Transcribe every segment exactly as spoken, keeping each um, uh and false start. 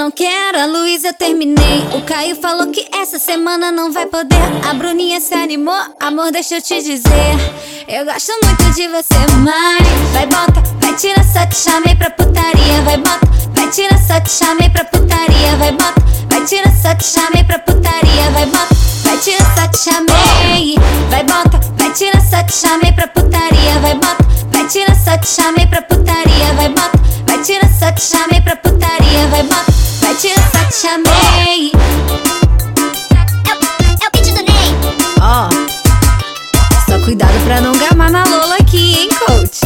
não quero, a Luísa eu terminei. O Caio falou que essa semana não vai poder. A Bruninha se animou, amor, deixa eu te dizer, eu gosto muito de você, mas vai bota, vai tira só te chamei pra putaria. Vai bota, vai tira só te chamei pra putaria. Vai bota, vai tira só te chamei pra putaria. Vai bota, vai tira só te chamei. Vai bota, vai tira só te chamei pra putaria. Vai bota, vai tira só te chamei pra putaria. Vai bota, vai tira só te chamei pra putaria. Vai bota, vai tira só te chamei. É o beat do Ney. Ó, só cuidado pra não gamar na Lola aqui, hein, coach?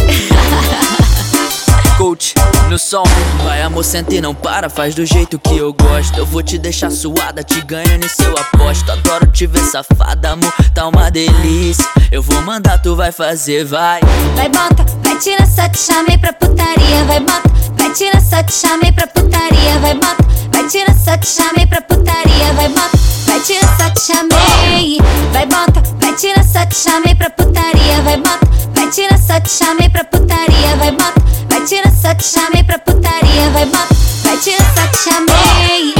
Coach, no som, vai amor, senta e não para, faz do jeito que eu gosto. Eu vou te deixar suada, te ganho nisso eu aposto. Adoro te ver safada, amor, tá uma delícia. Eu vou mandar, tu vai fazer, vai. Vai bota, vai tira só te chamei pra putaria. Vai bota, vai tira só te chamei pra putaria. Vai bota, vai tira só te chamei pra putaria. Vai bota, vai tira só te chamei. Vai bota, vai tira só te chamei pra putaria. Vai bota, vai tira só te chamei pra putaria. Vai bota, vai tira só te chamei pra putaria. Vai bota, vai tira só te chamei.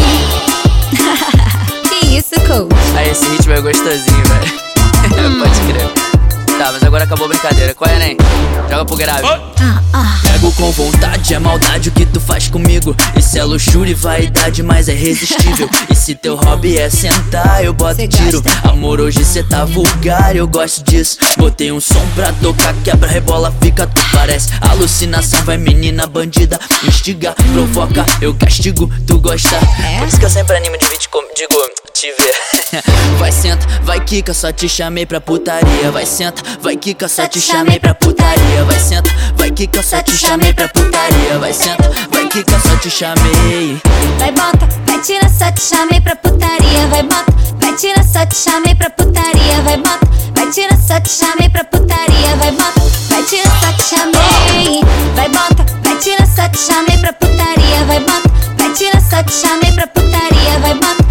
Que isso, coach? Aí esse ritmo é gostosinho, velho. Pode crer. Tá, mas agora acabou a brincadeira. Qual é, Nen? Joga pro grave. Ah, ah. Pego com vontade, é maldade o que tu faz comigo. Isso é luxúria e vaidade, mas é irresistível. E se teu hobby é sentar, eu boto Cê tiro. gosta? Amor, hoje cê tá vulgar, eu gosto disso. Botei um som pra tocar, quebra, rebola, fica, tu parece alucinação. Vai menina bandida, instiga, provoca, eu castigo, tu gosta. É? Por isso que eu sempre animo de vídeo, com- digo, te ver. Vai senta, vai quica, só te chamei pra putaria. Vai senta, vai quica, só te chamei pra putaria. Vai senta, vai quica, só te chamei pra putaria. Vai senta, vai quica, só te chamei. Vai bota, vai tira só te chamei pra putaria. Vai bota, vai tira só te chamei pra putaria. Vai bota, vai tira só te chamei pra putaria. Vai bota, vai tira só te chamei. Vai bota, vai tira só te chamei pra putaria. Vai bota, vai tira só te chamei pra putaria. Vai bota,